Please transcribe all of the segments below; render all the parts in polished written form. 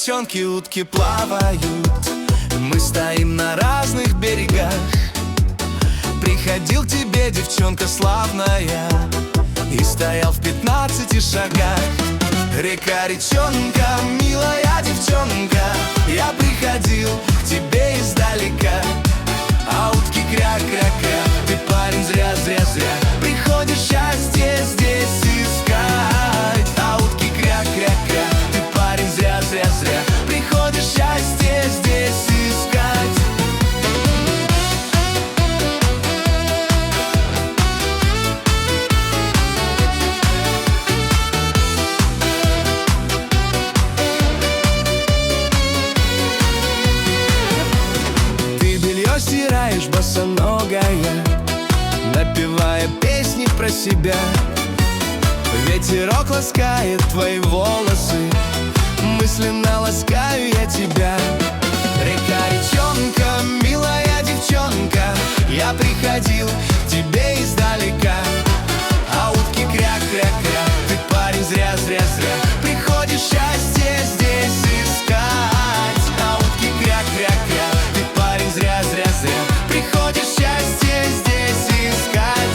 речонки утки плавают, мы стоим на разных берегах. Приходил к тебе, девчонка славная, и стоял в 15 шагах. Река, речонка, милая девчонка, я приходил к тебе издалека. А утки кря-кря-кря, ты, парень, зря-зря-зря приходишь счастье здесь искать. А утки кря-кря-кря, ты, парень, зря-зря-зря приходишь счастье здесь искать. Стираешь босоногая, напевая песни про себя. Ветерок ласкает твои волосы, мысленно ласкаю я тебя. Река, речонка, милая девчонка, я приходил к тебе издалека. А утки кря-кря-кря, ты, парень, зря-зря-зря приходишь счастье здесь искать. А утки кря-кря-кря, ты, парень, зря-зря-зря приходишь счастье здесь искать.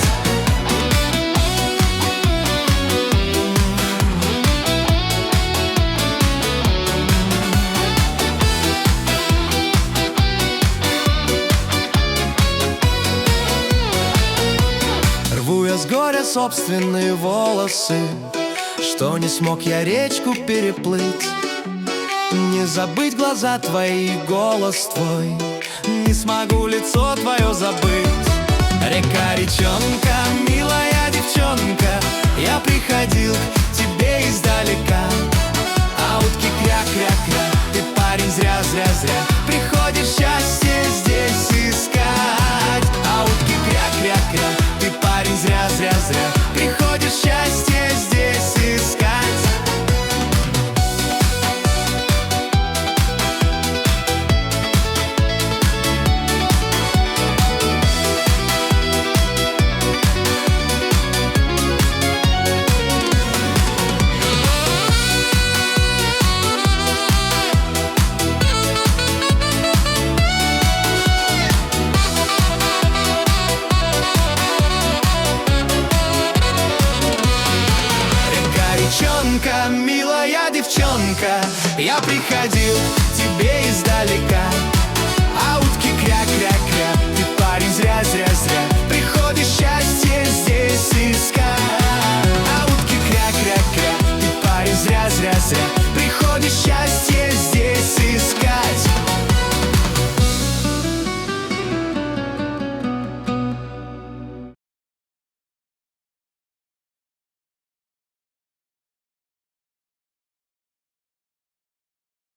Рву я с горя собственные волосы, что не смог я речку переплыть. Не забыть глаза твои, голос твой, не смогу лицо твое забыть. Река, речонка, милая девчонка, я приходил к тебе издалека. А утки кря-кря-кря, ты, парень, зря-зря-зря приходишь счастье здесь искать. А утки кря-кря-кря, ты, парень, зря-зря-зря приходишь счастье здесь искать. Речонка, милая девчонка, я приходил к тебе издалека.